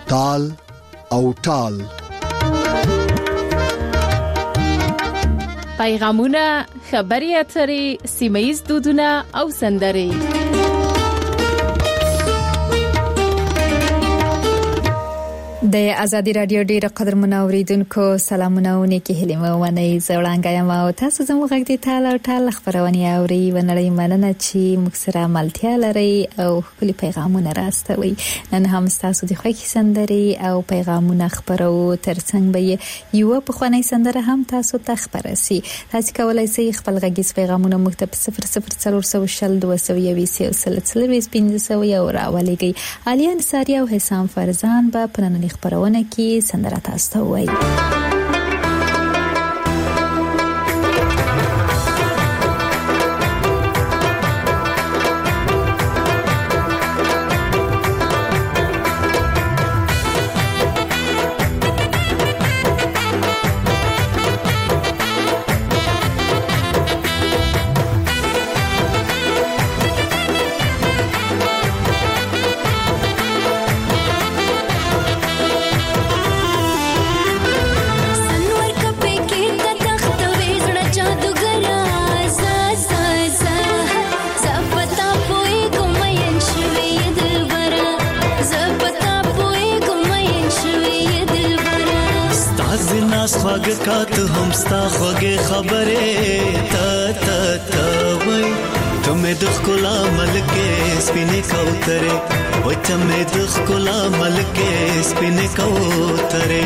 تال او ټال. پیغامونه، خبري اترې، سیمه‌ییز دودونه او سندرې. د ازادي رادیو ډیره قدرمن اوریدونکو سلامونه او نیکی هیله مو ونی زړانګه یم او تاسو زموږ غږ دی تاله ټال خبرونه اوري ونړۍ مننه چې موږ سره ملتیا لري او خپل پیغامونه راستوي. نن هم تاسو د خوښي سندري او پیغامونه خبرو ترڅنګ به یو په خوانی سندره هم تاسو ته خبرسي. تاسو کولای شئ خپل غږیز پیغامونه موږ ته 00402015 او راولېږئ. علي انصاری او حسام فرزان به پنن خبرونه کې سندره تاسو ته وایي. خواږه هم ستا خوږه خبره تا وای ته مې د خلا ملکه سپینې کوتره وای ته مې د خلا ملکه سپینې کوتره.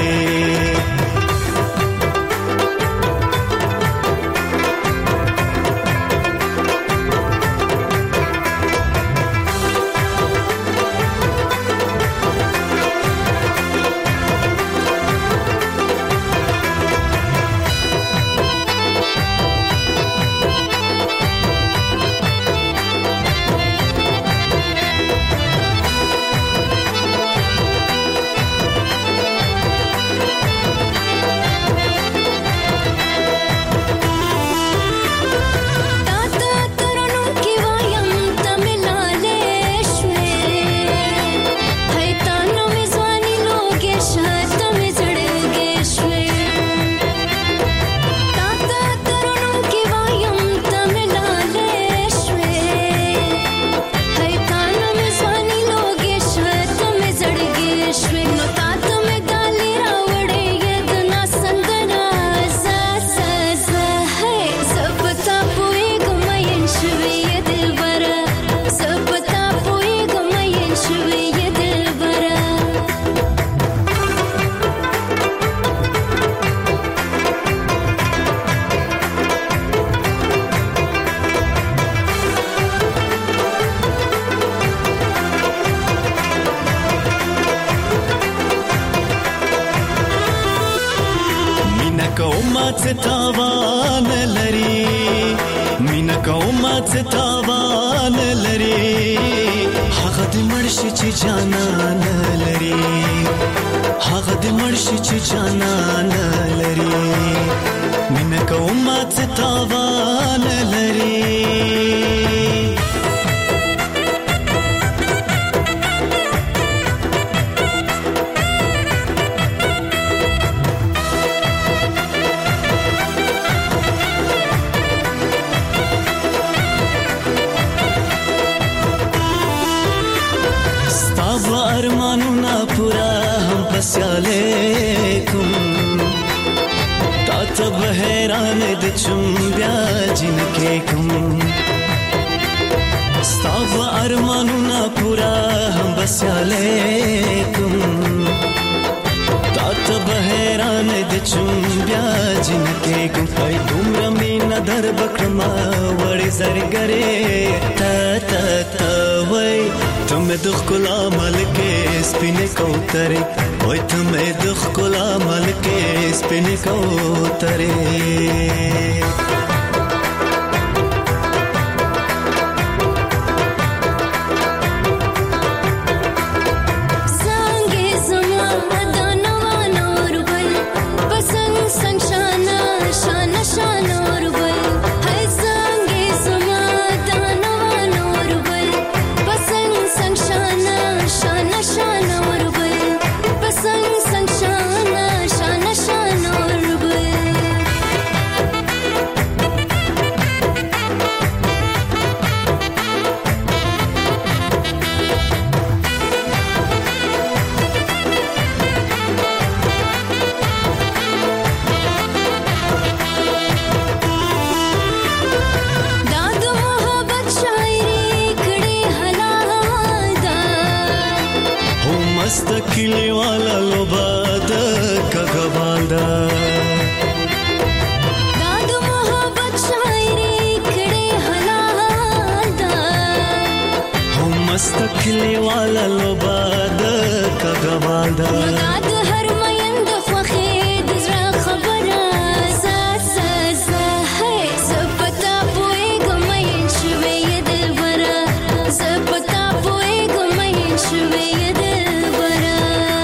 مستقلی والا لوباد کغوادا مګاد هر مېند خوخه د زړه خبره زه هي زپتا پوي ګمین شوي دلبره زپتا پوي ګمین شوي دلبره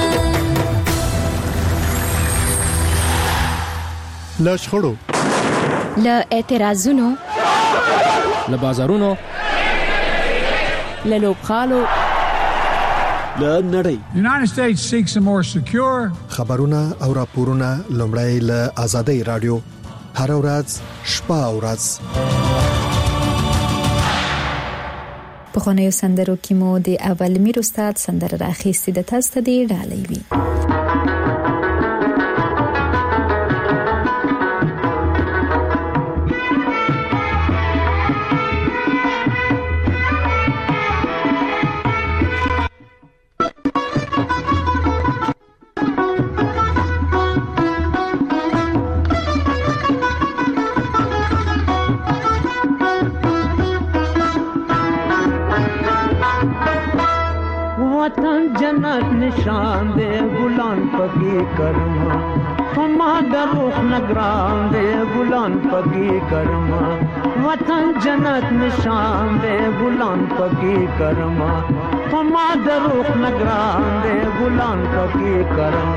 لا شخړو له اعتراضونو له بازارونو له لوبخالو له نړۍ The United States seeks a more secure خبرونه او راپورونه لومړی له آزادۍ رادیو هر ورځ شپه او ورځ په خونیو سندرو کې مو د اول میر استاد سندره راخېستې د تاسو ته دی ډالۍ وی वतन जन्नत निशान दे गुलान पगी करमा फमा दरुख नगरान दे गुलान पगी करमा वतन जन्नत निशान दे गुलान पगी करमा फमा दरुख नगरान दे गुलान पगी करमा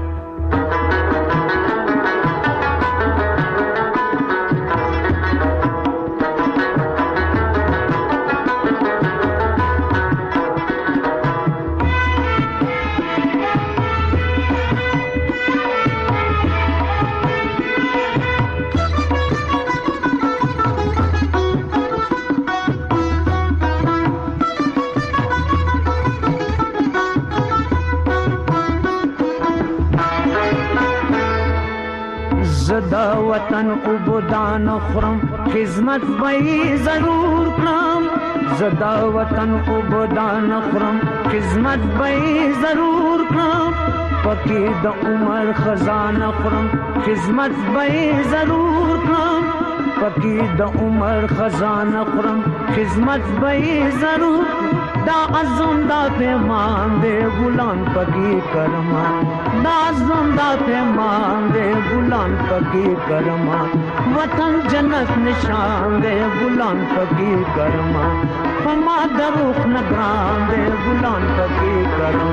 زدا وطن عبودان خرم خدمت بئی ضرور کرم زدا وطن عبودان خرم خدمت بئی ضرور کرم پکی د عمر خزانه خرم خدمت بئی ضرور کرم پکی د عمر خزانه خرم خدمت بئی ضرور دا عزم دا پیمان دے غلام پکی کرما دا عزم دا پیمان دے غلام پکی کرما وطن جنت نشان دے غلام پکی کرما فما دروخ نگران دے غلام پکی کرما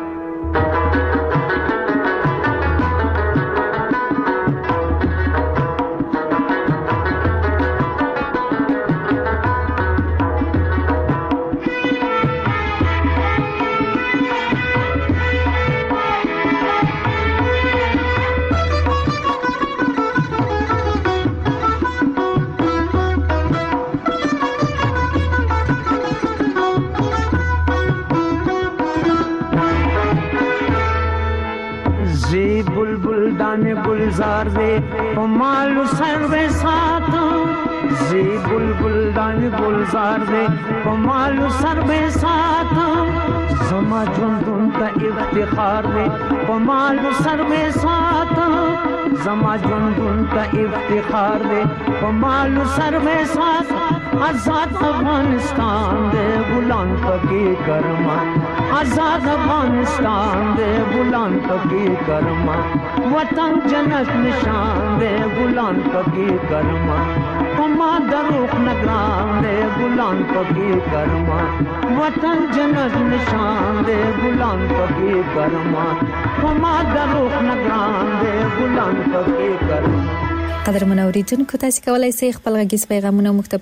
गुलजार दे मालू सर्वे साथ जी बुलबुल दान गुलजार दे मालू सर्वे साथ जमा जुंदुन का इफ्तिखार दे मालू सर्वे साथ जमा जुंदुन का इफ्तिखार दे मालू सर्वे साथ आजाद अफगानिस्तान दे गुलाम पकी करमा आजाद अफगानिस्तान दे गुलाम पकी करमा वतन जन्नत निशान दे गुलाम पकी करमा फमा दरुख नगरान दे गुलाम पकी करमा वतन जन्नत निशान दे गुलाम पकी करमा फमा दरुख नगरान दे गुलाम पकी करमा قدر منوریدونکو تاسو کولای شئ خپل غږیز پیغامونه مکتب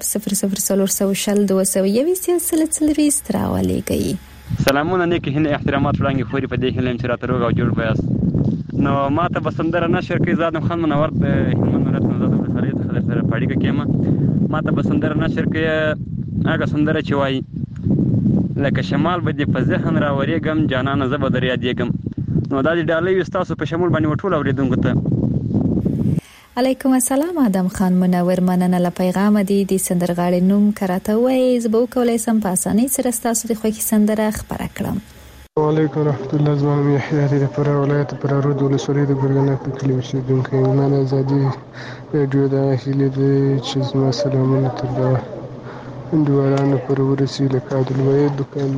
004020 راولېږئ. سلامونه نیک هنه احترامات وړاندې خوري په دې هلم چې راته روغ او جوړ بیاست. نو ماته بسندره نشر کې زادم خان منور د هلمند ولایت نه زاده خالد خلک سره پاړیګه کېما ماته بسندره نشر کې هغه سندره چې وایي لکه شمال به دې په ذهن راورېږم جانانه زه به در یادېږم. نو دا دې ډالۍ وي ستاسو په شمول باندې وټول اورېدونکو ته. علیکم السلام آدم خان منور مننه له پیغام دی د سندرغاړي نوم کراته وای زبو کولای سم په اسانۍ سره تاسو د خوښي سندره خبره کړم. وعلیکم ورحمت الله زما یحیی د پر ولایت پر رود ولسوالۍ د ګرګنه په کلی اوسیدونکی ایمان ازادي رادیو د هیله د چې زما سلامونه تر دا هندوارانو پر ورسي لکه عبدالوحید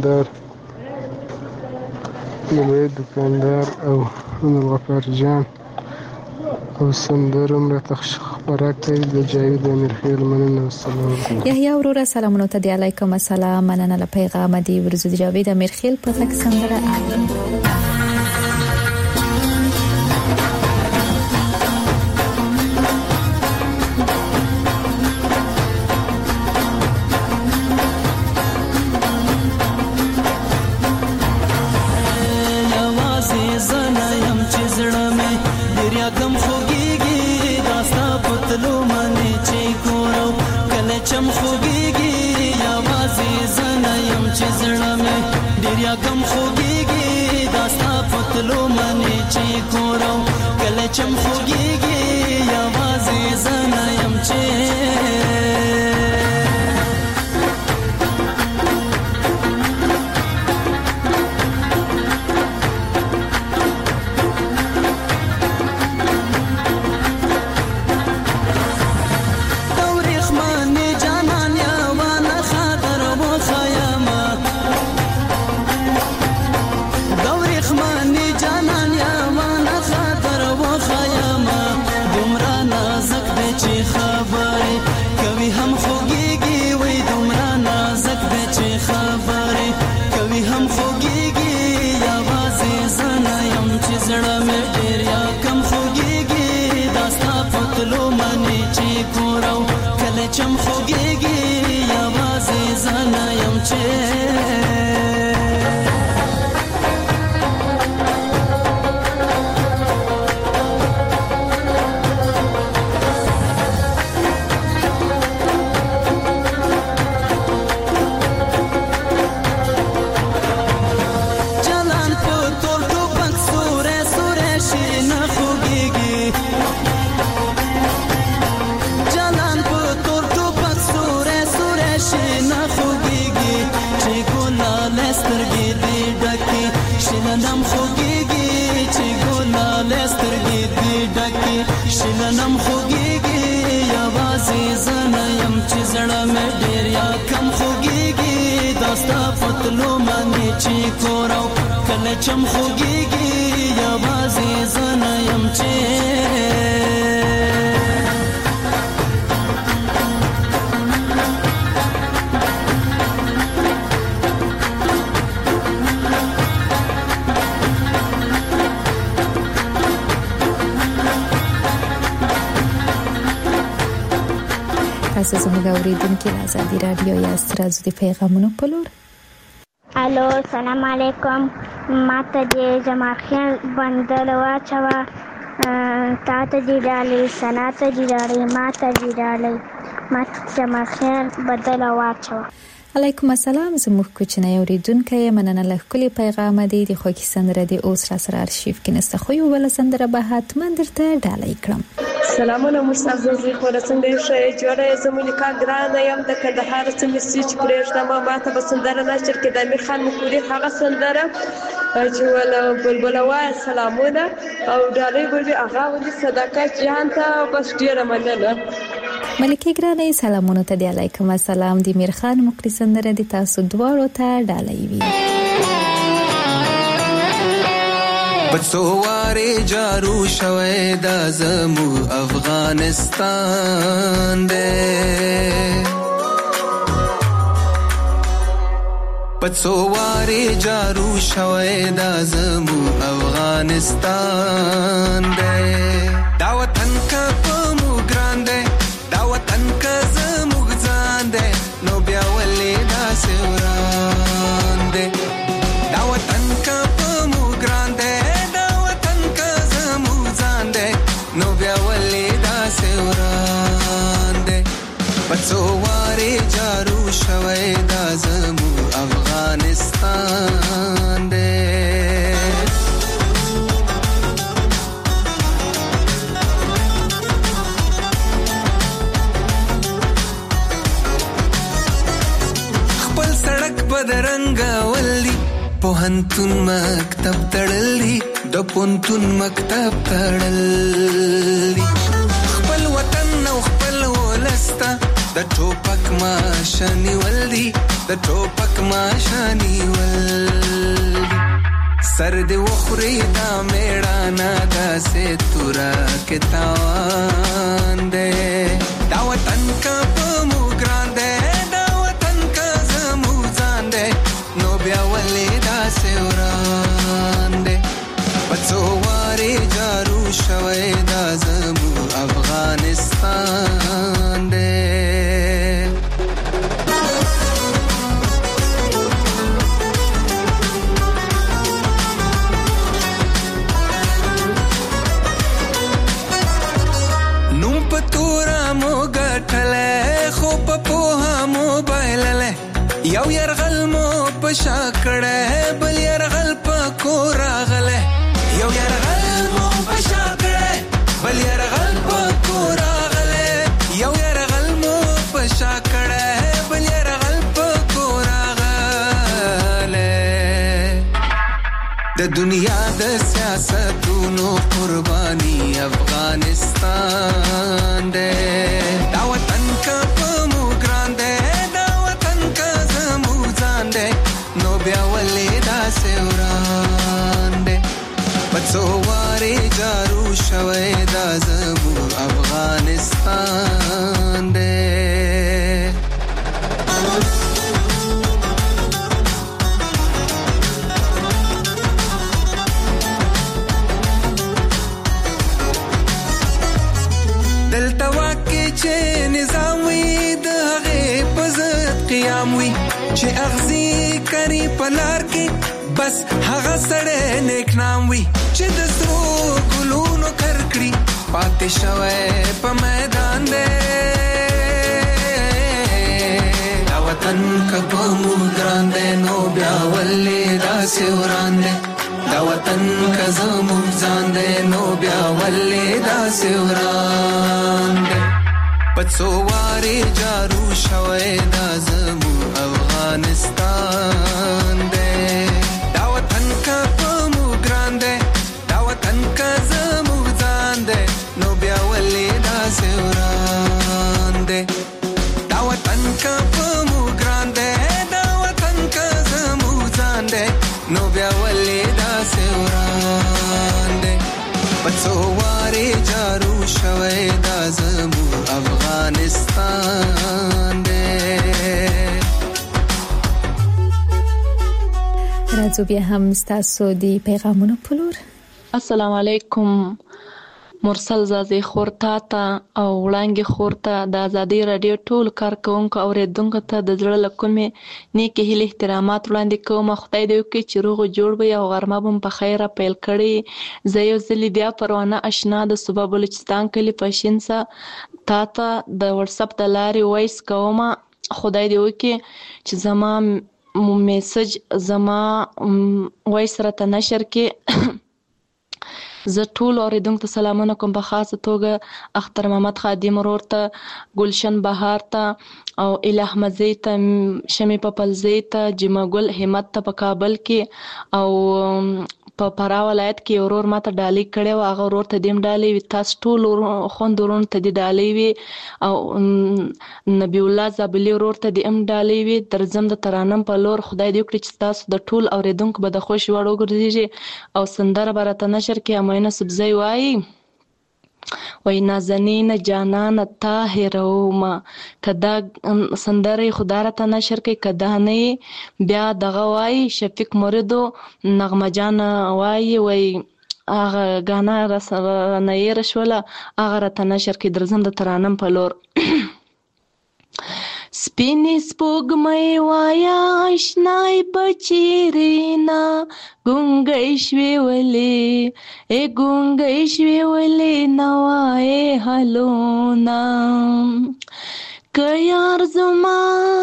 دکاندار او عبدالغفار جان او سندره راته خپره کوي د جاوید امیرخیل. مننه. السلام علیکم. یحیی وروره سلامونه ته دی. علیکم السلام. مننه له پیغام دی ورزو د جاوید امیرخیل په تک سندره چم خوږیږي یوازې زنه یم چې زړه مې ډېر یاګم خوږیږي داستا پتلو منې چې کورم کله چم خوږیږي یوازې زنه یم چې چم خوږیږي یوازې زنه یم چې شلنم خوږیږي چې ګلاله سترګې دې ډکې شلنم خوږیږي یوازې زنه یم چې زړه مې ډېر یا کم خوږیږي داستا پتلو باندې چې کورو کله چم خوږیږي یوازې زنه یم چې تاسو زموږ اوریدونکو د آزادي رادیو یا سترازو د پیغامونو په لور. الو سلام علیکم. ماته د جمال خان بندل واچوه تاته دی ډالۍ سنا ته دی ډالۍ ماته دی ډالۍ ماته جمال خان بدل واچوه. علیکم السلام. زموږ کوچنی اوریدونکو مننه له ښکلي پیغام دی. د خوږی سندره د اوس را سره ارشیف کې نسته خو یو بل سندره به حتما درته ډالۍ کړم. سلامونه مستعززي خور څنګه شې جوړه زمونیکا ګرانه يم د کندهار سیمې سچ پرېښته ما ته بسندره نشر کې د امیر خان مکوري هغه سندره چې ول بلبل وای سلامونه او ډالۍ ګوري هغه ولې صدقه جان ته بس ډیره مننه. ملکه ګرانه سلامونه ته دی. علیکم السلام. د امیر خان مکوري سندره د تاسو دواړو ته ډالۍ وي. بڅواري جارو شوي د زمو افغانستان دې بڅواري جارو شوي د زمو افغانستان دې دا وطن کا مو ګران دې دا وطن کا زمو ځان دې نو بیا ولې دا سوران دې دا وطن کا مو ګران دې نو بیا ولې دا سوران دې بڅواري جارو شوي دا زمو افغانستان دې خپل سړک بدرنګ ولي پوهنتون مکتب تړلې د پونتون مکتب تړلې خپل وطن او خپل ولستا د ټوپک ماشانی ولدي د ټوپک ماشانی ولدي سر دې وخوري دا میړانا داسې تورا کې تاوان دې دا وطن کا په مو ګران دې دا وطن کا زمو ځان دې نو بیا ولې داسې وران دې پڅو واره جارو شوي دا زمو افغانستان دې یو يرغل مو پشا کړه بل يرغل پکو راغله یو يرغل مو پشا کړه بل يرغل پکو راغله یو يرغل مو پشا کړه بل يرغل پکو راغله د دنیا د سیاستونو قرباني افغانستان دې دا وطن کا په مو ګران دې نو بیا ولې داسې وران دې پڅو واره جارو شوي دا زمو افغانستان دې دلته واکې چې نظام وي د هغې په ضد قیام وي چې اغزي کری پلار کې بس هغه سړی نیک نام وي چې د سرو ګلونو کرکړي پاتې شوی په میدان دی دا وطن که په مو ګران دی نو بیا ولې داسې وران دی دا وطن که زموږ ځان دی نو بیا ولې داسې وران دی پڅو واره جارو شوی دا زموږ افغانستان دے دا وطن کا په مو ګران دے دا وطن کا زمو ځان دے نو بیا ولې داسې وران دے دا وطن کا په مو ګران دے دا وطن کا زمو ځان دے نو بیا ولې داسې وران دے پڅو واره جارو شوی دا زمو افغانستان دے راځو بیا هم ستاسو دی پیغامونو پلور. السلام علیکم مرسل زازی خورتا تا او وړانګې خورتا د ازادي رادیو ټول کارکونکو اوریدونکو ته د زړه له کومې نیکې هیلې احترامات وړاندې کوم. خدای دې وکړي چې روغ جوړ وي او غرمه به په خیره پیل کړي. زه یو ځلې بیا پروانه اشنا د صوبه بلوچستان کلي پشینسا تا ته د واتساپ د لارې وایس کوم. خدای دې وکړي چې زما میسج زما وایس راته نشر کې زه ټول اوریدونکو ته سلامونه کوم، په خاصه توګه اختر محمد خادم ورور ته، ګلشن بهار ته او اله احمدزی ته، شمی پپلزی ته، جمع ګل همت ته په کابل کې او په فراه ولایت کې ورور ماته ډالۍ کړې و. هغه ورور ته دیم ډالۍ وي، تاسو ټول خوند ورور ته دې ډالۍ وي او نبی الله زابلی ورور ته دې ام ډالۍ وي. درځم د ترانم په لور. خدای دې وکړي چې تاسو د ټول اوریدونکو به د خوش وړ وګرځي او سندره به راته نشر کې امینه سبزی وایي وای نازنین جانان طاهروما. کدا سندره خدا راته نشر کې، کدا نه بیا دغه وای شفیق موریدو نغمه جان وای هغه غانا نه یې رشوله هغه راته نشر کې. درځم د ترانم په لور. سپینې سپوږمۍ وایا اشنای بچیرینا ګونګۍ شوې ولې ګونګۍ شوې ولې نوای هلونا که یار زما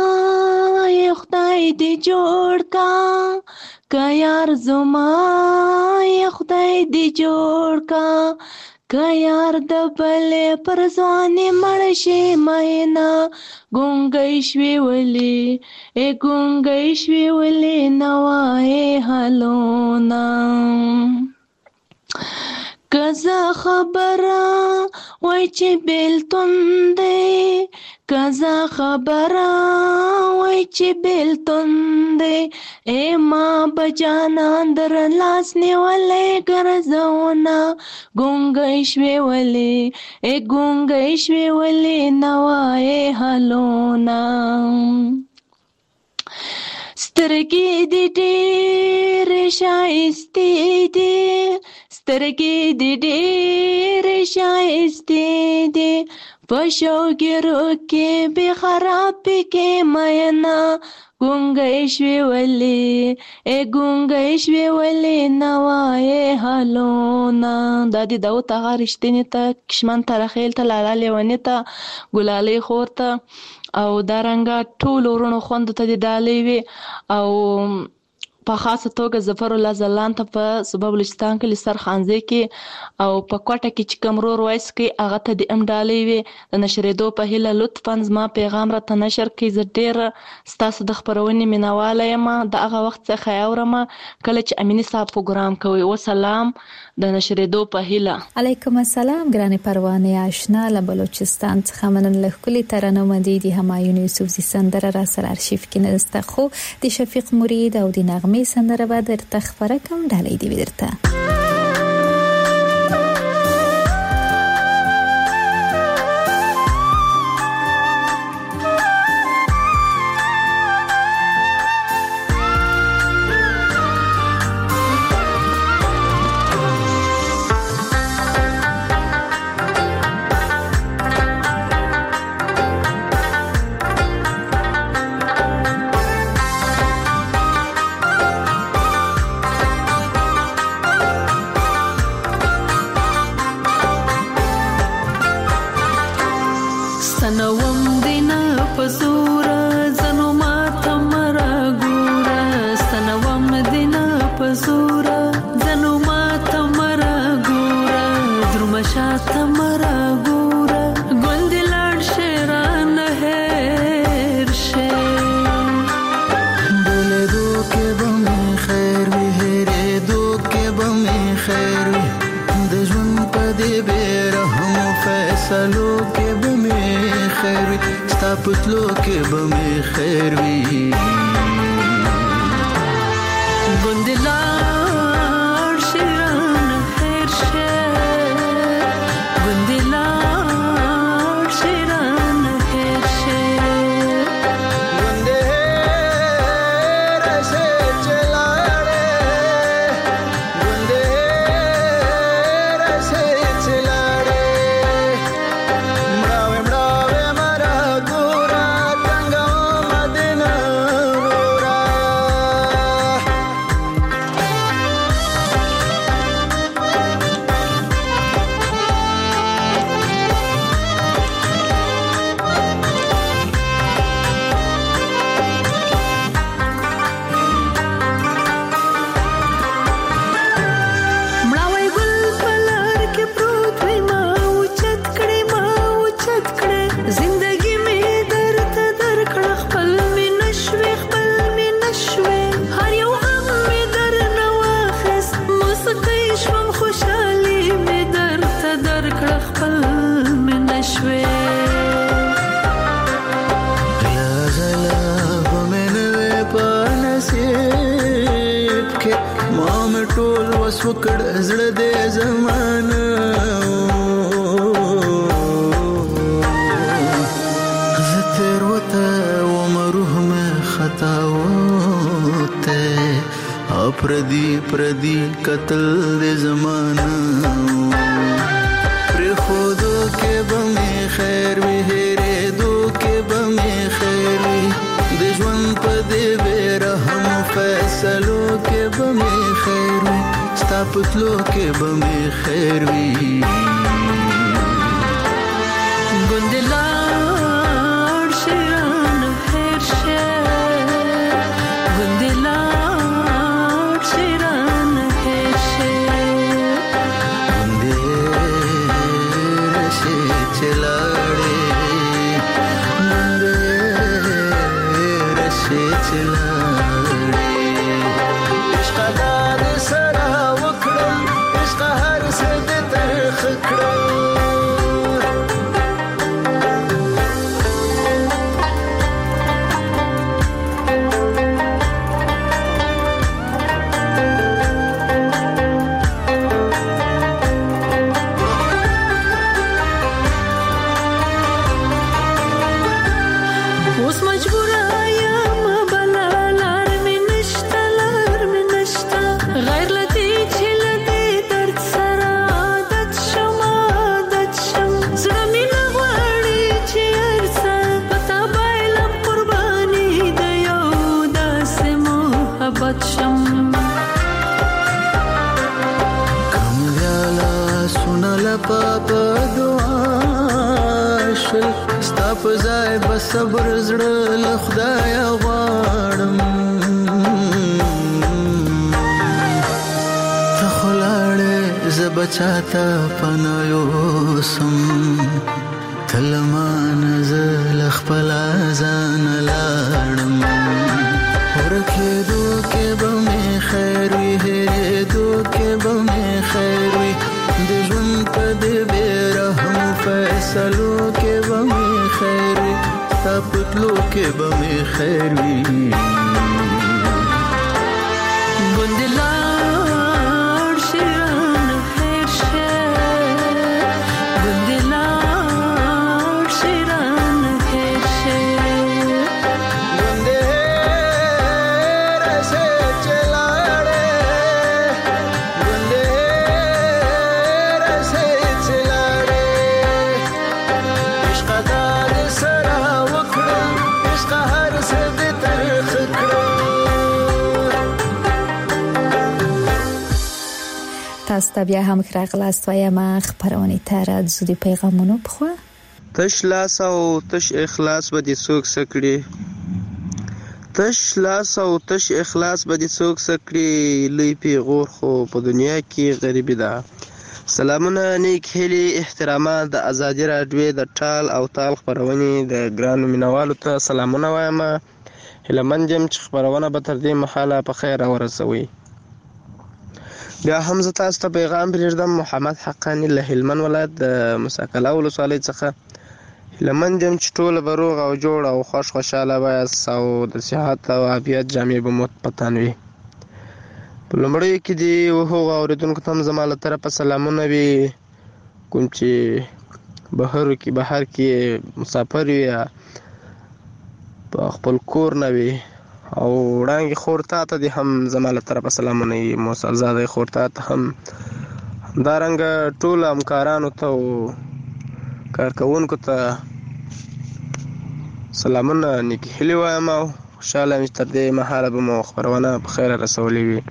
خدای دې جوړ کا که یار زما خدای دې جوړ کا که یار د بلې پر ځوانې مړ شي مینا ګونګۍ شوې ولې ګونګۍ شوې ولې نوای هلونا که زه خبره وای چې بیلتون دی کزا خبره وای چې بیلتون دی ای ما بجانان در لاس نیولې ګرځونه ګونګی شوې ولې ای ګونګی شوې ولې نوای حالونه سترګې دې ډېرې ښایستې دي سترګې دې ډېرې ښایستې دي په شوګیرو کې بې خرابې کې مینا ګونګی شوې ولې ای ګونګی شوې ولې نوای حالونه دا د داود هغه رښتینې ته کشمن ترخیل ته لالا لیوني ته ګلالۍ خور ته او دارنګه ټولو ورونو خوندو ته دې ډالۍ وي او په خاصه توګه ظفر الله ځلان ته په صوبه بلوچستان کلي سرخانزۍ کې او په کوټه کې چې کوم رور وایس کوي هغه ته دې هم ډالۍ وي د نشرېدو په هیله لطفا زما پیغام راته نشر کړئ زه ډېره ستاسو د خپرونې مینهواله یم د هغه وخت څخه یې اورم کله چې امیني صاحب پروګرام کوي وسلام د نشرېدو په هیله علیکم السلام ګرانې پروانې آشنا له بلوچستان څخه مننه ښکلې ترانه مدید همایون یوسفزي سندره را سره ارشیف کې نسته خو د شفیق مرید او د نغمې سندره به درته خبره کوم ډالۍ دی درته پتلو کې به مې خیر وي ګوندلار شیران خیر شه ګوندلار شیران خیر شه ګوندې راسه چلاړې ګوندې راسه چلاړې مړاوې وکړ زړه دې زمانه زه تیر وته ومروح مې خطا وته پردي قتل دې زمانه پر خودو کې به مې خیر وي هېرېدو کې به مې خیر وي د ژوند په دې بې رحم فیصلو کې به مې خیر وي ستا پتلو کې به مې خیر وي ګوندلار شیران خیر شه ګوندلار شیران خیر شه ګوندې راشي چلاړې ګوندې راشي چلاړې عشق دا دې سره وکړم عشق هر څه دې ترخ کړم په ځای به صبر زړه له خدایه غواړم ته خو لاړې زه به چاته پناه یوسم ته له مانه زه له خپله ځانه لاړم ورکېدو کې به مې خیر وي هېرېدو کې به مې خیر وي د ژوند په دې بې رحمو فیصلو کې به مې خیر وي ستا په تلو کې به مې خیر وي ګوندې لاړ شي رانه هېر شي ګوندې لاړ شي رانه هېر شي ګوندې هېره شي چې لاړې ګوندې هېره شي چې لاړې عشقه دا دې سره وکړم عشقه هر څه دې ترخه کړم تاسو ته بیا هم ښه راغلاست وایم خپرونې ته راځو د پیغامونو په خوا تش لاس او تش اخلاص به دې څوک سکړي تش لاس او تش اخلاص به دې څوک سکړي لوی پیغور خو په دنیا کې غریبي ده سلامونه نیک هیلې احترامات د ازادي راډیو د ټال او تال خپرونې د ګرانو مینوالو ته سلامونه وایم هیلهمند یم چې خپرونه به تر دې مهاله په خیر ورسوي بیا هم زه تاسو ته پیغام پرېږدم محمد حقانی له هلمند ولایت د مساکله ولسوالۍ څخه هیلهمند یم چې ټوله به روغ او جوړ او خوشحاله به یاست او د صحت او عافیت جامې به مو په تن وي په لومړیو کې دې هغو اورېدونکو ته هم زما له طرفه سلامونه وي کوم چې بهر کې مسافر وي یا په خپل کور نه وي او وړانګې خور تا ته دې هم زما له طرفه سلامونه وي موسل زاده خور تا ته هم همدارنګه ټولو همکارانو ته او کارکوونکو ته سلامونه نیکې هیلې وایم او خوشحاله یم چې تر دې مهاله به مو خپرونه په خیره رسولې وي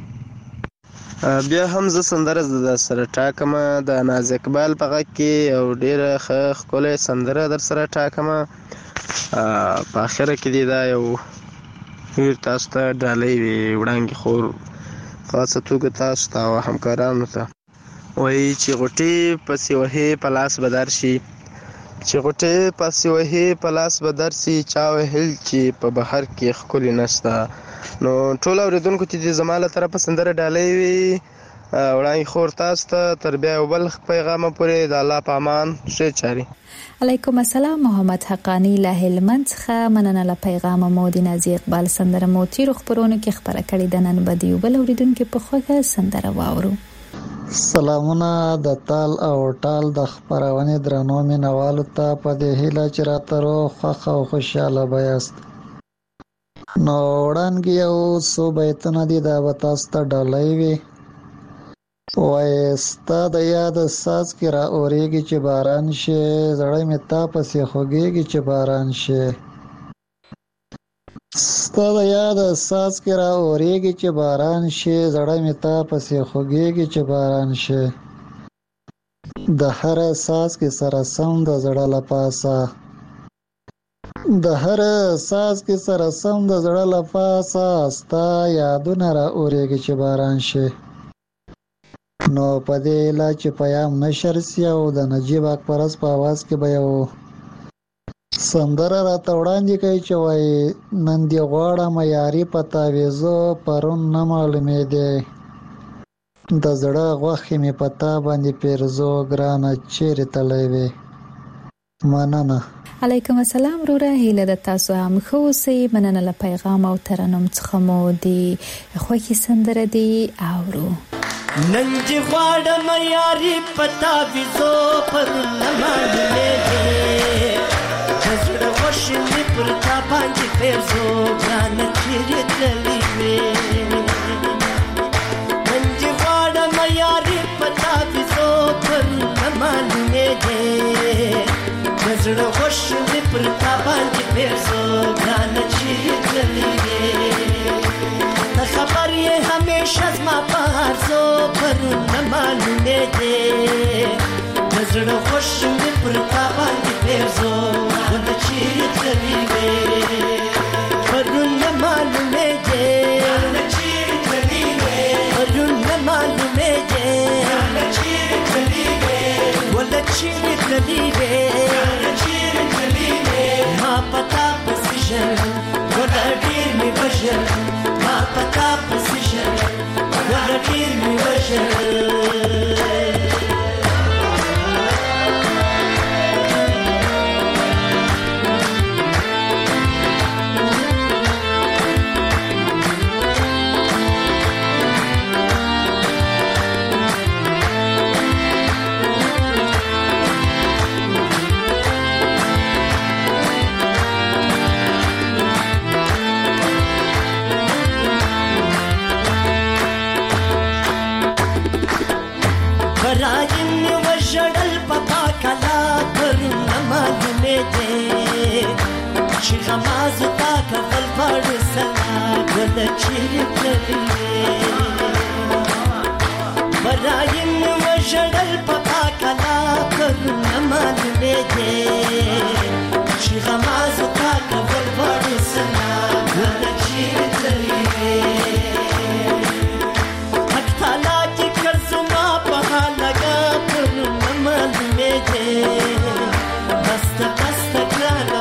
بیا هم زه سندره در سره ټاکمه د ناز اقبال په غږ کې او ډېره ښه ښکلې سندره در سره ټاکمه په اخره کې دې دا یو تاسو ته ډالۍ وي وړانګې خور خاصه توګه تاسو ته او همکارانو ته وایي چې غوټې پسې وهې په لاس به درشي چې غوټې پسې وهې په لاس به درسي چا وهل چې په بهر کې ښکلې نشته نو ټول اورېدونکو ته دې زما له طرفه سندره ډالۍ وي وړانګې خور تاسو ته تر بیا یو بل پیغامه پورې د الله په امان ښې چارې علیکم السلام محمد حقانی له هلمند څخه مننه له پیغام مو د نازي اقبال سندره مو تیرو خبرونه کې خبره کړې د نن به دی بل اوریدونکو په خوګه سندره واورو سلامونه د تال او ټال د خبرونه درنو مینوالو ته په دې هیله چې راترو خوښ او خوشاله بیاست نو وړاندې یو څو بیتونه دي دا به تاسو ته ډالۍ وي وای ستا د یاد ساز کې را اورېږي چې باران شي زړه مې تا پسې خوږېږي چې باران شي ستا د یاد ساز کې را اورېږي چې باران شي زړه مې تا پسې خوږېږي چې باران شي د هر ساز کې سره سم د زړه لپاسه د هر ساز کې سره سم د زړه لپاسه ستا یادونه را اورېږي چې باران شي نو په دې لا چې پیام نشر سی او د نجیب اکبرس په आवाज کې به یو سندره راته وړاندې کوي چې وای نن دی غواړم یاري پتا وېزو پرون نه معلومې دی د زړه غوښې مې پتا باندې پیرزو ګرانه چیرې تللی وي مننه علیکم السلام روره هیله د تاسو هم خو سي مننه له پیغام او ترنم څخه مو دی خوښي سندره دی اورو نن دی غواړم یاري پتا وېزو پرون نه معلومې دی زړه غوښې مې پر تا باندې پیرزو ګرانه چیرې تللی وي نن دی غواړم یاري پتا وېزو پرون نه معلومې دی زړه غوښې مې پر تا باندې پیرزو ګرانه چیرې تللی وي ته خبر یې همیشه زما په هرزو پرون نه معلومې دی زړه غوښې مې پر تا باندې پیرزو پتا پسې ژړل ولا ډېر مې وژړل غمازو تا کفل پاړو سلا ګل چیرې تللې برایم وژړل په پاکلا پرونه معلومې دي چې غمازو تا کفل پاړو سلا ګل چیرې تللې حق تعالی چې کړزما په حالګه پرونه معلومې دي بسته بسته ګرانه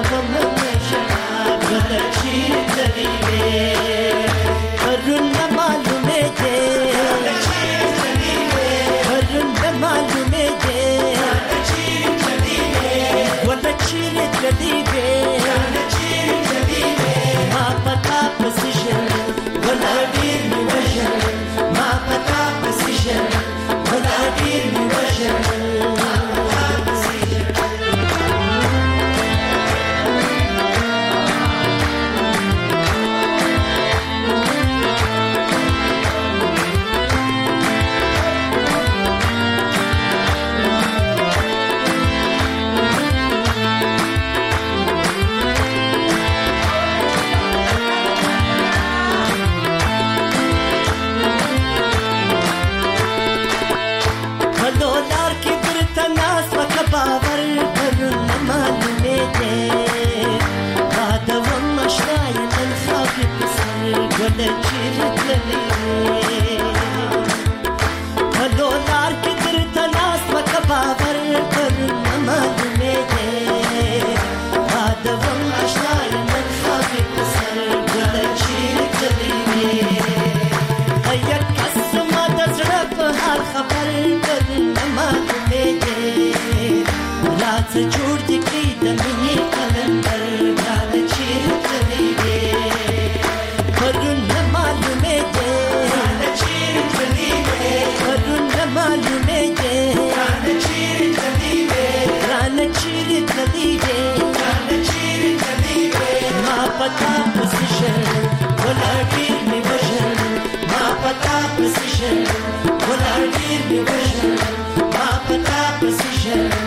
جوړ دې کړي د مینې کلندر ګرانه چیرې تللې وې پرون نه معلومې دي ګرانه چیرې تللې وې پرون نه معلومې دي ګرانه چیرې تللې وې ګرانه چیرې تللې وې ګرانه چیرې تللې وې ما پتا پسې ژړل ولا ډېر مې وژړل ما پتا پسې ژړل ولا ډېر مې وژړل ما پتا پسې ژړل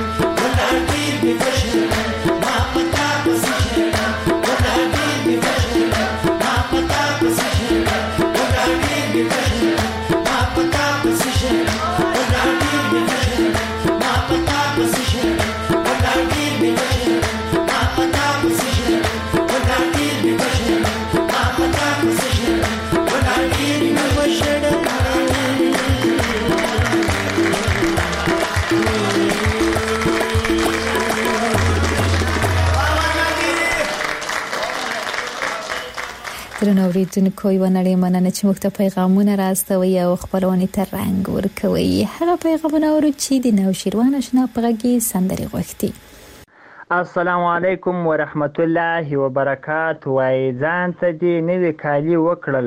درنو اوریدونکو یو نړۍ مننه چې موږ ته پیغامونه راستوي او خبرونه ته رنګ ورکوي هغه پیغامونه چې د نوشیروان آشنا پغږی سندري غوښتي السلام علیکم ورحمت الله وبرکاته وای ځان ته دې نوې کالی وکړل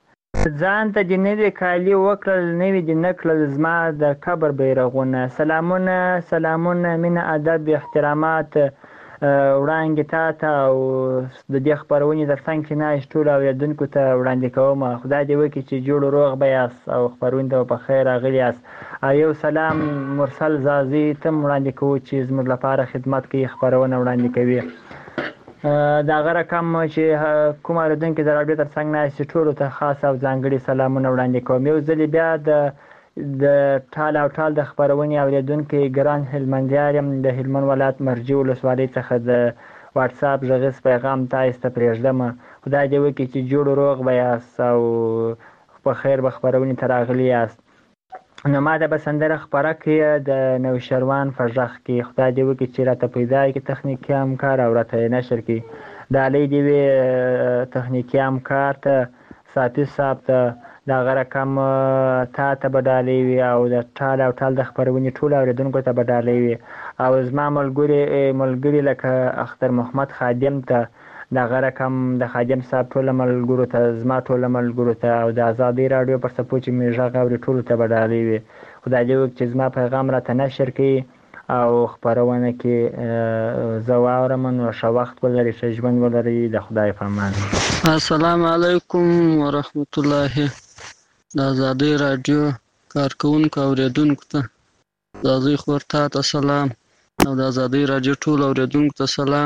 نوې دې نکړل زما د قبر بیرغونه سلامونه مینه ادب احترامات وړاندې تاته او د دې خبرونې ترڅنګ چې ناش ټول اوریدونکو ته وړاندې کوم خدای دې وکړي چې جوړ روغ به یاست او خبرونه ته په خیر راغلي یاست یو سلام مرسل زازي ته وړاندې کوو چې زموږ لپاره خدمت کوي خبرونه وړاندې کوي دا غره کم چې کوم اوریدونکو د راډیو ترڅنګ ناش ټول ته خاص او ځانګړي سلامونه وړاندې کوم یو ځل بیا د ټال د خبرونې اوریدونکو ګران هلمندیار د هلمند ولایت مرجع ولسوالۍ څخه د واتس اپ غږیز پیغام تاسو ته پرېږدم خدای دې وکړي چې جوړ روغ به یاست او په خیر به خبرونې ته راغلي یاست نو ما ته به سندره خپره کړې د نوشیروان په غږ کې خدای دې وکړي چې راته پیدا کړي تخنیکي همکار او راته نشر کړي د علي دې وي تخنیکي همکار ته صافي صاحب ته دغه رقم تا ته به ډالۍ وي او د ټال او ټال د خپرونې ټولو اورېدونکو ته به ډالۍ وي او زما ملګري لکه اختر محمد خادم ته دغه رقم د خادم صاحب ټولو ملګرو ته زما ټولو ملګرو ته او د ازادۍ راډیو پر څپو چې مې غږ اوري ټولو ته به ډالۍ وي. خدای دې وکړي چې زما پیغام راته نشر کړي او خپرونه کې زه واورم نو ښه وخت ولرئ ښه ژوند ولرئ د خدای په امان. السلام علیکم ورحمت الله. د ازادۍ راډیو کارکوونکو اوریدونکو ته د ازادۍ خور ته سلام او د ازادۍ راډیو ټول اوریدونکو ته سلام.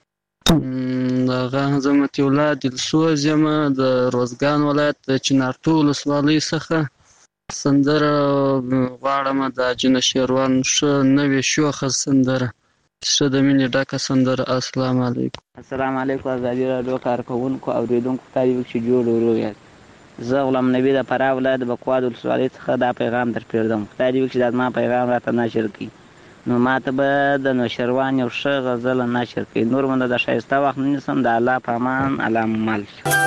دغه زه متي الله دلسوز یم د روزګان ولایت د چنارتو ولسوالۍ څخه سندره غواړم د جنه شیروان ښه نوې شوخه سندره ښه د مینې ډکه سندره. السلام علیکم. السلام علیکم ازادۍ راډیو کارکوونکو اوریدونکو ته دې وکړي چې جوړ ورو یاست. زه غلام نبی د فراه ولایت د بکواد ولسوالۍ څخه دا پیغام در پرېږدم. خدای دې وکړي چې دا زما پیغام راته نشر کړي نو ما ته به د نوشیروان یو ښه غزل نشر کړي. نور مونده د ښایسته وخت نه نیسم. د الله په امان الله مل.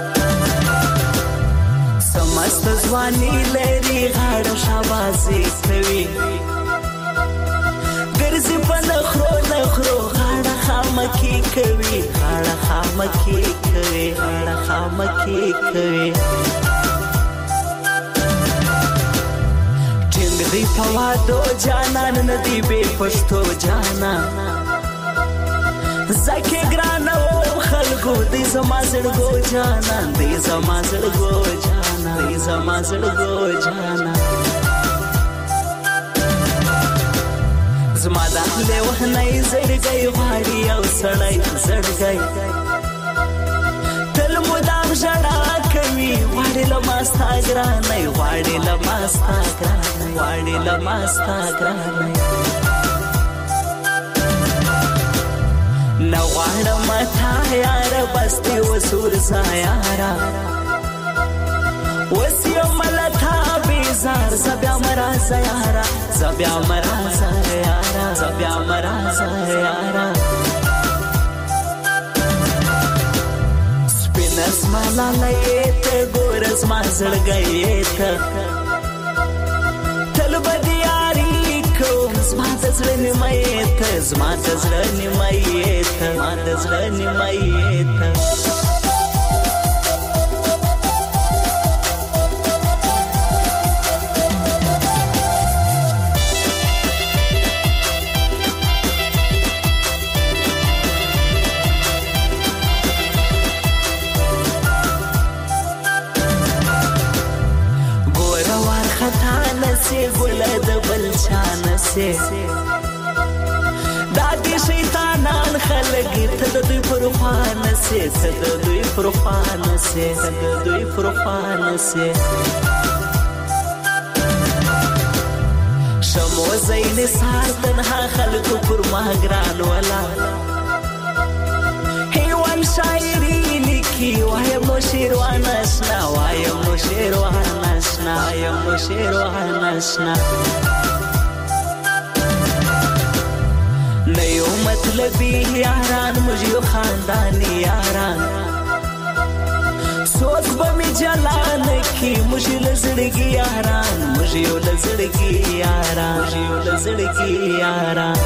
سمست ځواني لري غاړه شاباسي کوي ګرځي په نخرو غاړه خامکی کوي ټینګ دی په وادو جانان ندی بې پښتو جانان زکه ګران او خلکو دی زما زړګو جانان زما د له وهنۍ زړګي غواړي او سړی زړګي تل مدام ژړا کوي غواړي له ماستا ګرانې نو غواړم تا یار بستي وسور سایارا وسیو ملتا بیزار زبیا مرازا یارا سپینس مالا لیت گورز ما زړګیت تل بدیاری کوم زما د زړه نیمایت ګله د بلچان سه دا دې شیطانان خلک ته د دوی پروفان سه شمو زین سار تنها خلکو پر ما ګران ولا هیوان شاعری لیکي وایم نو شیروان آشنا نیو مطلبی یاران مجھیو خاندانی یاران سوچ بمی جلان کی مجھے لزڑگی یاران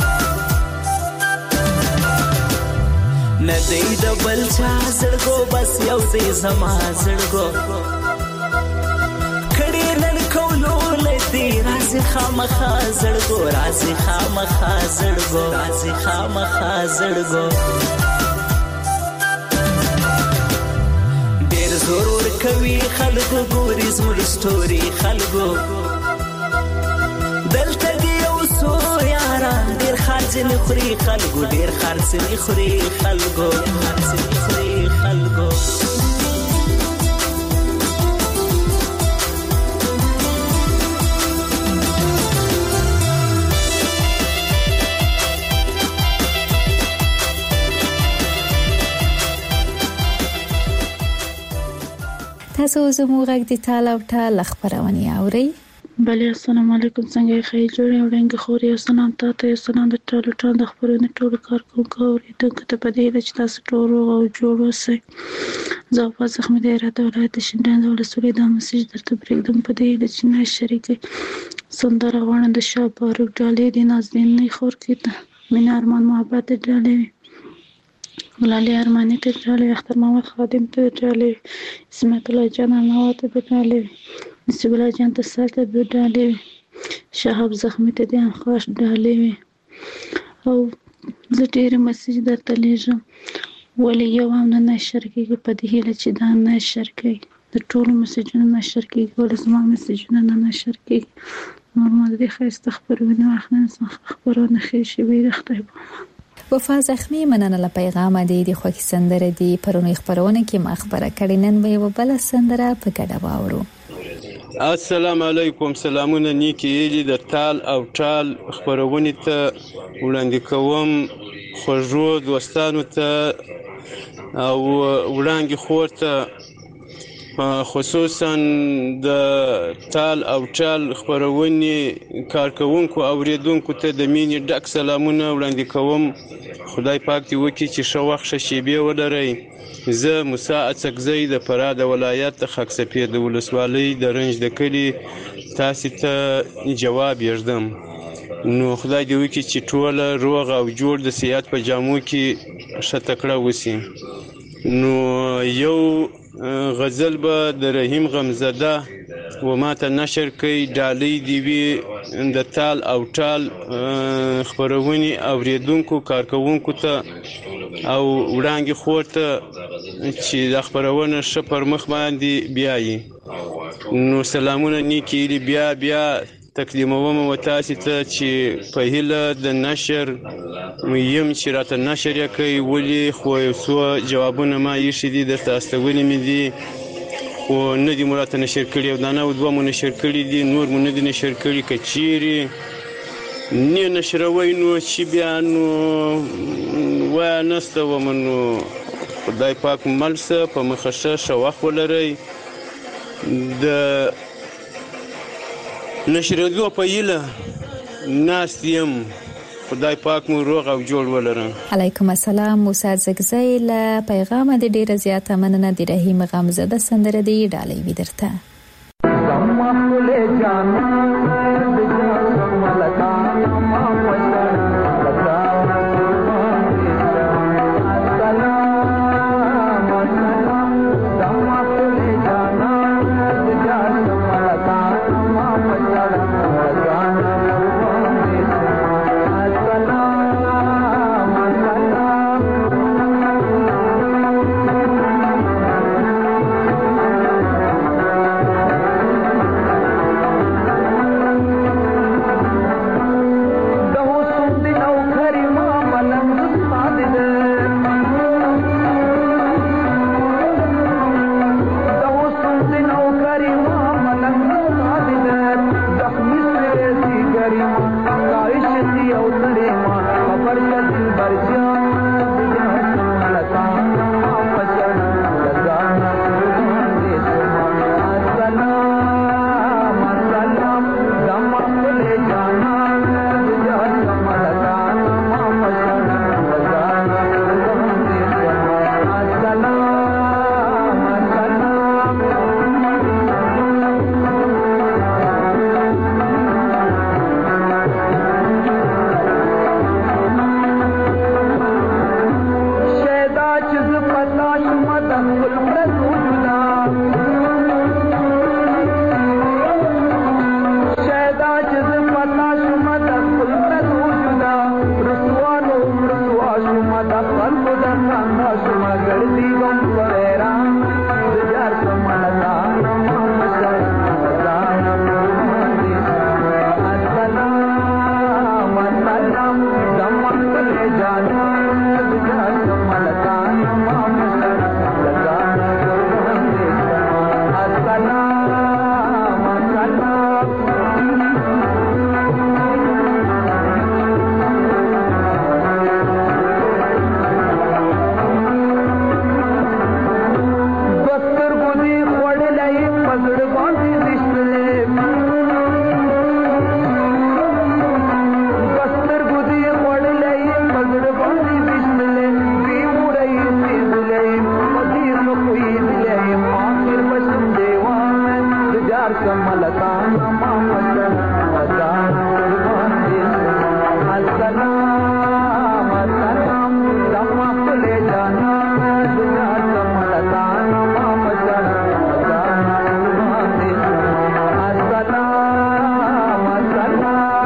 ندی د بلچا زړګو بس یو دی زما زړګو کړي نن کولو لدی راځي خامخا زړګو ډېر زور کوي خلکو ګوري زموږ ستوري خلکو دلته دی یو څو یاران ډېر خرڅ نه خوري خلکو تاسو زموږ غږ د ټال او ټال خبرونه اورئ. بله السلام علیکم څنګه یې خیر جوړ یو ډنګ خور یو سلام تاسو یو سلام د ټولو د خبرونو ټولو کارکونکو اوریدونکو ته په دې چې تاسو ټول روغ او جوړ اوسئ. زه په زخمي د هرات ولایت شینډنډ ولسوالۍ د مسیج درته پرېږدم په دې چې نه شریکي سندره غواړم د شاه باروک ډالۍ د نازنینې خور کې ته مینا ارمان محبت ډالۍ ولالي ارماني ته ډالۍ اختر محمد خادم ته ډالۍ اسمت الله جان نوات ته ډالۍ نصیب الله جان ته ساته به ډالۍ شهاب زخمي ته د خوښ ډالۍ او زه ډېر مسیج درته لیږم ولې یو هم نه نشر کېږي په دې هیله چې دا نشر کوي د ټولو مسیجونو نشر کېږي ولې زما مسیجونه نه نشر کېږي نور ما د دې ښایسته خپرونې واخلم خپرونه ښې شوې د خدای په وفا زخمی مننه له پیغام دی د خوښي سندره دی پرونی خبرونه کې ما خبره کړې نن به یو بل سندره په ګډه واورو. السلام علیکم سلامونه نیکی ایلی د تال او ټال خبرونې ته وړاندې کوم خوږو دوستانو ته او وړاندې خور ته خصوصا د تال او ټال خبرونې کارکونکو اوریدونکو ته د مینې ډک سلامونه وړاندې کوم. خدای پاک دې وکړي چې ښه وخت ښه شیبې ولرئ. زه موسی اڅکزی د فراه د ولایت د خاک سفید د ولسوالۍ د رنج د کلي تاسو ته جواب یږدم. نو خدای دې وکړي چې ټول روغ او جوړ د سیاحت په جامو کې ښه تکړه وسی. نو یو غزل به د رحیم غمزده و ما ته نشر کوي ډالۍ دی وی د تال او ټال خبرونې اوریدونکو کارکونکو ته او وړاندې خور ته چې د خبرونه ښه پر مخ باندې بیایي. نو سلامونه نیکی ایلی بیا تکلیموم و تاسو ته چې په هیله د نشر یم چې راته نشر یې کوي ولې خو یو څو جوابونه ما یې دي درته استولې مې دي خو نه دي مراته نشر کړي او دا نه دوه مو نشر کړي دي نور مو نه دي نشر کړي که چیرې نه نشروي نو چې بیا نو وایه نسته وم نو خدای پاک مل شه په مخه ښه وخت ولرئ. د نشریدو په هیله ناست یم خدای پاک مو روغ او جوړ ولرم. علیکم السلام موسی زګزی له پیغام د ډیره زیاته مننه د رحیم غمزده سندره دی ډالۍ وی درته. یار کملتان محمد ازان قربان دي السلام السلام لما كل جانا یار کملتان محمد ازان قربان دي السلام السلام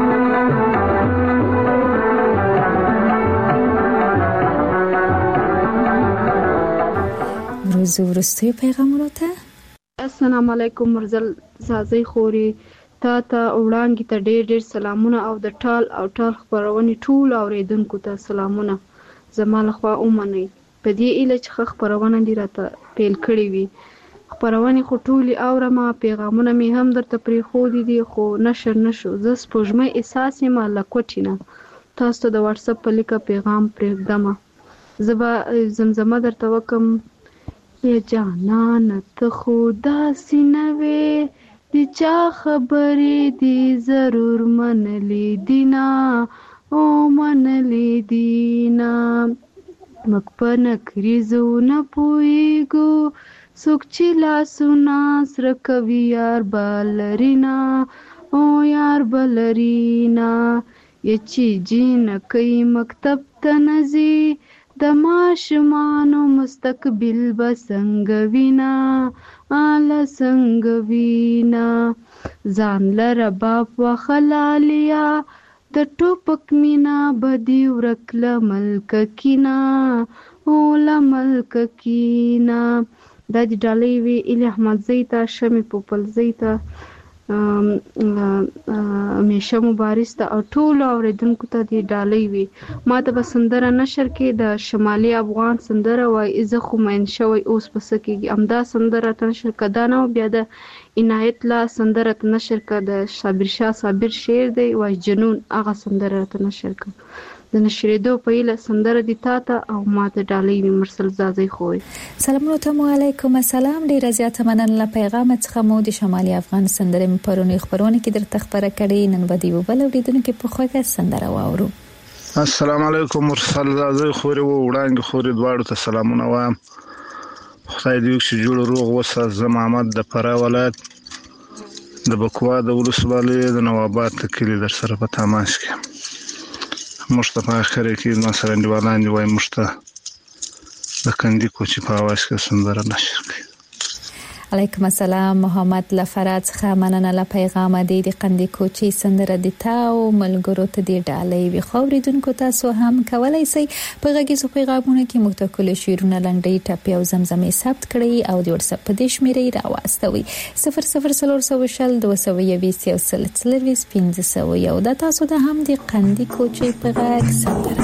روز ورستوی پیغامونو ته السلام علیکم مرزل زازی خوري تا وړاندې ته ډېر سلامونه او د ټال خبرونې ټول اوریدونکو ته سلامونه زما لخوا ومنئ په دې ایله چې خبرونه دې راته پیل کړې وي خبرونې خو ټولې اورم پیغامونه مې هم درته پرېښودي دي خو نشر نشو زه سپوږمۍ احساس یم له کوټې نه تاسو ته د واتساپ په لیکه پیغام پرېږدم زه به زمزمه درته وکم یا جانان ته خو داسې نه وې د چا خبرې دې ضرور منلې دي نه او منلې دي نه موږ په نکریزو نه پوهېږو څوک چې لاسونه سره کوي یار به لري نه او یار به لري نه یا چې جینکۍ مکتب ته نه ځي د ماشومانو مستقبل به څنګه وینا اله څنګه وینا ځان لره باپ وخلالیا د ټوپک مینا بدی ورکله ملک کینا او لملک کینا د ډالۍ وی الی احمد زیتا شمی پوپل زیتا همیشه مبارز ته او ټول اوریدونکو ته دی ډالۍ وي ما ته به سندره نشر کې د شمالي افغان سندره وای زه خو مین شوی اوس پس کېږي امدا سندره ته نشر کدا نه بیا د عنایت لا سندره ته نشر ک د صابر شاه صابر شعر دی وای جنون هغه سندره ته نشر ک د نشریدو په ایله سندره دي تا ته او ما ته ډالۍ مرسل زازی خوې سلام علیکم السلام ډیر زیات مننه پیغام څخه مو د شمالي افغان سندره پرونی خبرونه کې درته خبره کړې نن به دی وبل اوریدونکو په خوګه سندره واورو السلام علیکم مرسل زازی خوري وړاندې خوري دواړو ته سلامونه وایم خدای دې چې جوړ روغ وسه زما محمد د فرا ولایت د بکوا د ولسوالۍ د نوابات کلی در سره په تماس کې مصطفی اخر کې نو سره دیوالان دی وای مشته د کندي کوچی په اواز کې سندره نشر کړي علیکم السلام محمد لفرات څخه مننه له پیغام دی د کندي کوچی سندره دی تاو ملګرو ته دی ډالۍ وی خوریدونکو تاسو هم کولای شئ په غږیزو پیغامونو کې متکل شیرونه لنډی ټاپي او زمزمې ثبت کړئ او د واتساپ په دې شمیرې راوستوي 00402015 دا تاسو ته هم د کندي کوچی په غږ سندره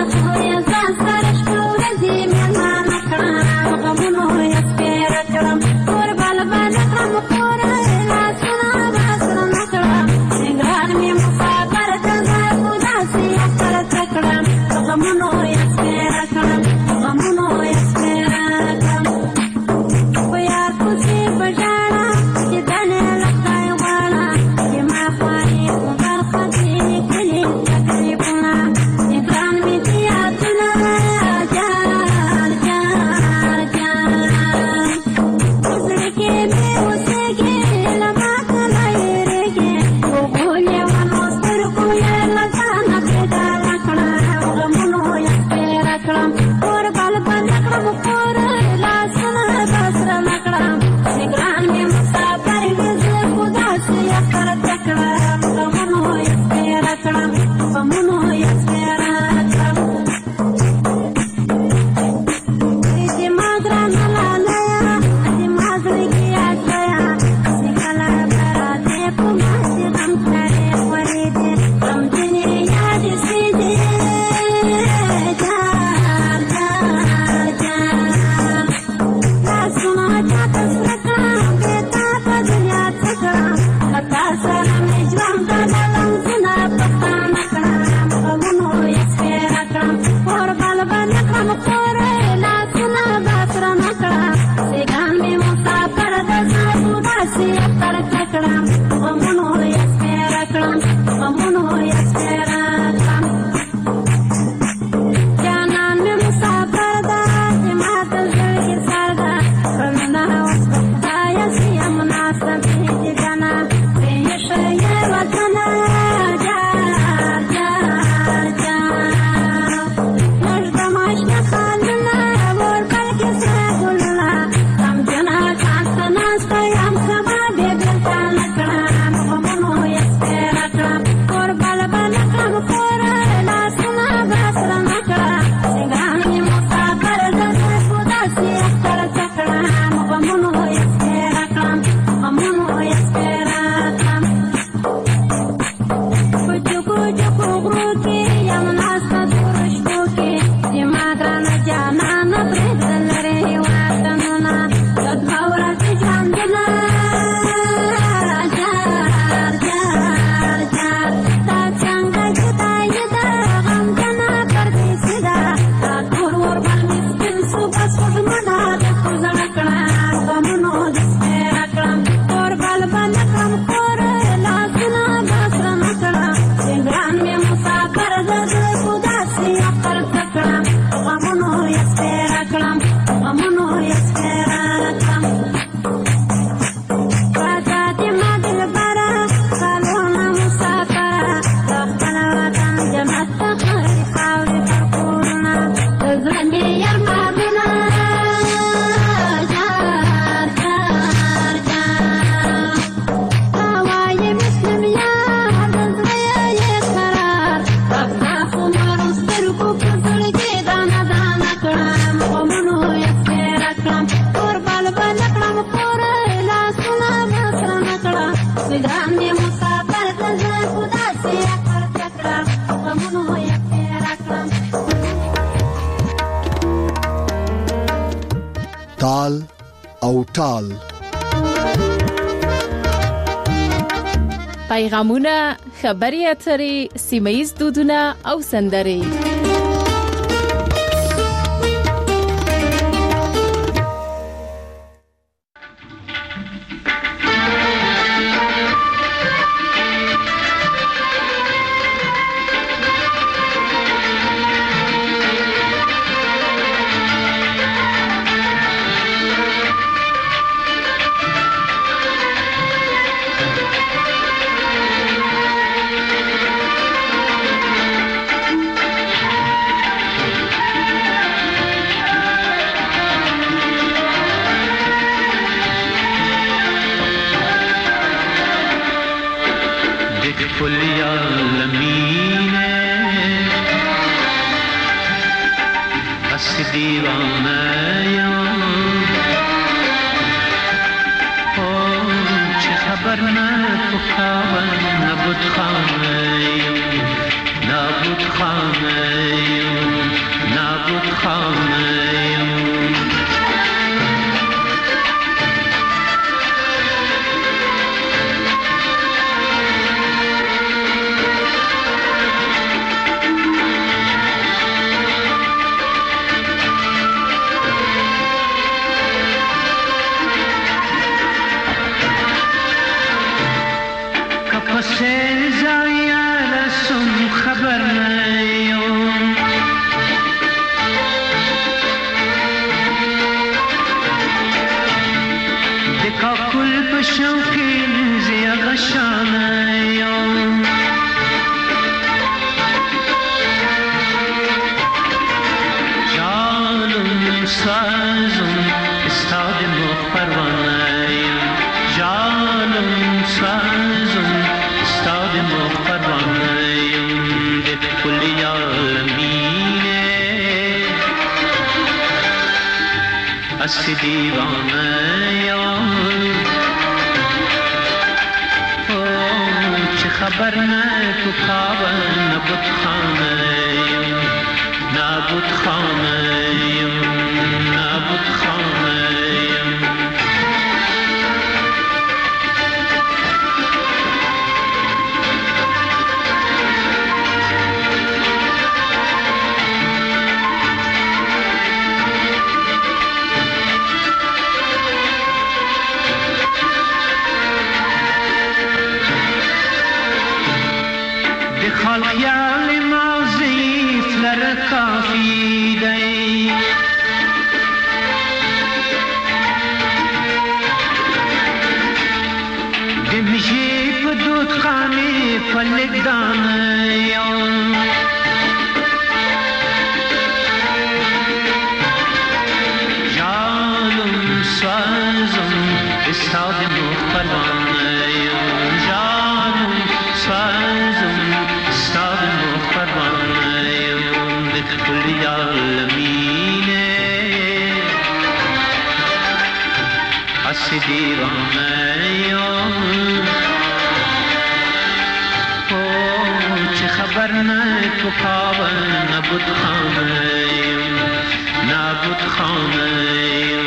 I'm کړم اور بل بل کړم پور لاسونه مسره نکړه سګران دې مسافر د زړه خدا سي اکړ کړه غمونو یې تیر کړم تال او ټال پیغامونه، خبري اترې، سیمه‌ییز دودونه او سندرې. نابود خانه